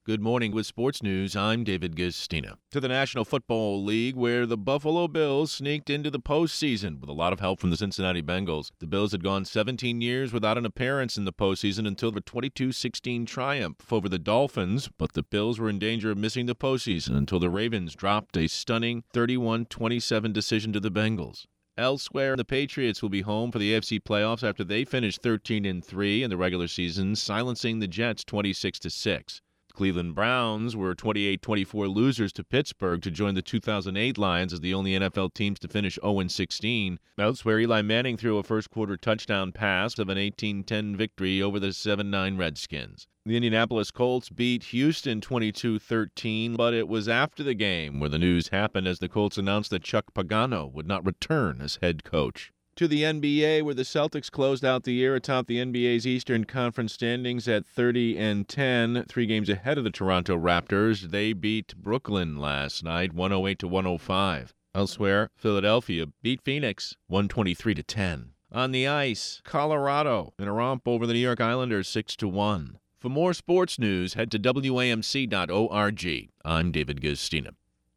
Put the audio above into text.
Good morning with sports news. I'm David Gustina. To the National Football League, where the Buffalo Bills sneaked into the postseason with a lot of help from the Cincinnati Bengals. The Bills had gone 17 years without an appearance in the postseason until the 22-16 triumph over the Dolphins, but the Bills were in danger of missing the postseason until the Ravens dropped a stunning 31-27 decision to the Bengals. Elsewhere, the Patriots will be home for the AFC playoffs after they finished 13-3 in the regular season, silencing the Jets 26-6. Cleveland Browns were 28-24 losers to Pittsburgh to join the 2008 Lions as the only NFL teams to finish 0-16. Elsewhere, Eli Manning threw a first-quarter touchdown pass of an 18-10 victory over the 7-9 Redskins. The Indianapolis Colts beat Houston 22-13, but it was after the game where the news happened as the Colts announced that Chuck Pagano would not return as head coach. To the NBA, where the Celtics closed out the year atop the NBA's Eastern Conference standings at 30-10, 3 games ahead of the Toronto Raptors. They beat Brooklyn last night, 108-105. Elsewhere, Philadelphia beat Phoenix, 123-10. On the ice, Colorado in a romp over the New York Islanders, 6-1. For more sports news, head to WAMC.org. I'm David Gustina.